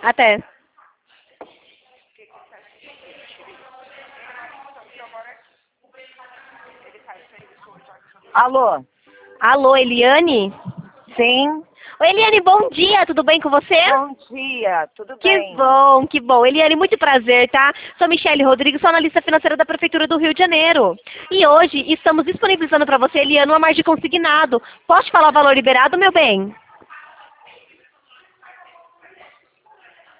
Até. Alô? Alô, Eliane? Sim? Oi, Eliane, bom dia, tudo bem com você? Bom dia, tudo Que bem? bom, que bom. Eliane, muito prazer, tá? Sou Michele Rodrigues, sou analista financeira da Prefeitura do Rio de Janeiro. E hoje estamos disponibilizando para você, Eliane, uma margem consignado. Posso te falar o valor liberado, meu bem?